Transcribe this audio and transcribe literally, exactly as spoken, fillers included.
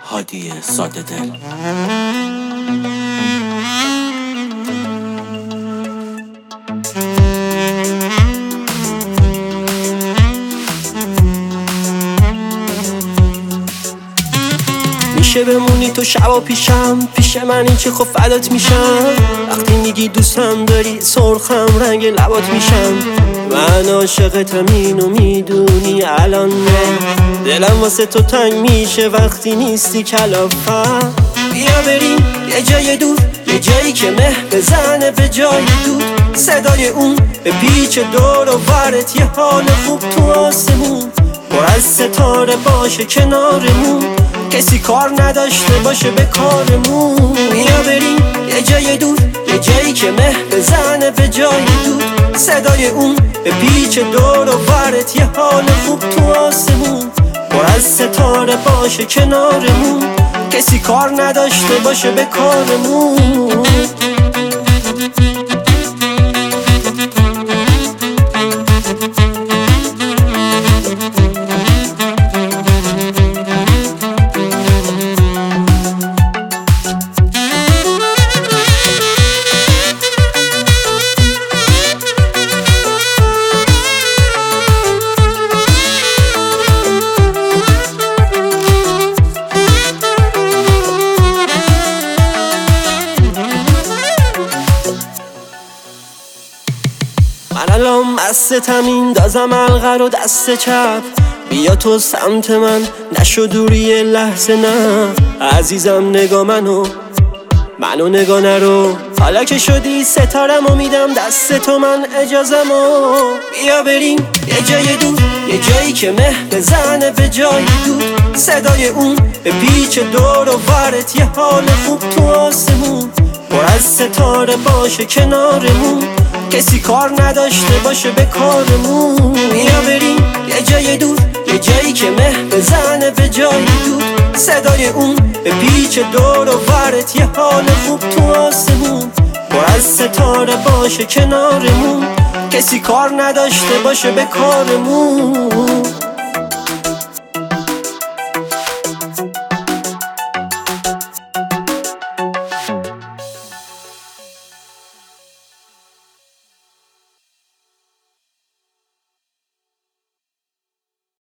هادی ساده دل. میشه بمونی تو شبا پیشم، پیش من این چه خب فدات میشم. وقتی میگی دوستم داری سرخم رنگ لبات میشم. من عاشقتم اینو میدونی الان نه. دلم واسه تو تنگ میشه وقتی نیستی کلافم. بیا بریم یه جای دور، یه جایی که مه بزنه به جای دور. صدای اون به پیچ دور و برت، یه حال خوب تو آسمون پر از ستاره باشه کنارمون. کسی کار نداشته باشه به کارمون. بیا بریم یه جای دور، یه جایی که مه بزنه به جای دور. صدای اون به پیچ دور و برت، یه حال خوب تو آسمون پر از ستاره باشه کنارمون. کسی کار نداشته باشه به کارمون. من الان مستم میندازم حلقه رو دست چپ. بیا تو سمت من نشو دوری لحظه نه. عزیزم نگاه منو منو نگاه نرو. حالا که شدی ستارم و میدم دست تو من اجازمو. بیا بریم یه جای دور، یه جایی که مه بزنه به جای دور. صدای اون به پیچ دور و برت، یه حال خوب تو آسمون پر از ستاره باشه کنارمون. کسی کار نداشته باشه به کارمون. بیا بریم یه جای دور، یه جایی که مه بزنه به جای دور. صدای اون به پیچ دور و برت، یه حال خوب تو آسمون پر از ستاره باشه کنارمون. کسی کار نداشته باشه به کارمون.